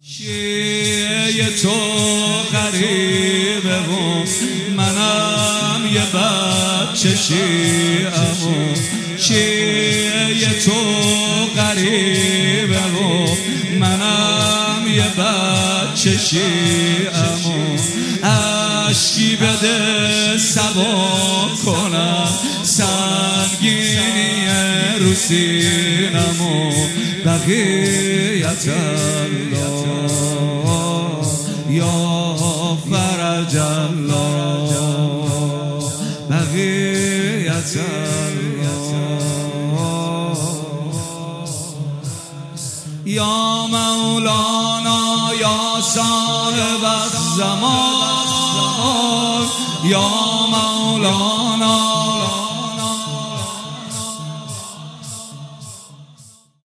شیعه تو غریبه و منم یه بچه شیعم و شیعه تو غریبه و منم یه بچه شیعم و عشقی بده سبا کنم سنگینی رو سینم و بقیت الله یا فرج الله بقیت الله یا مولانا یا صاحب الزمان یا مولانا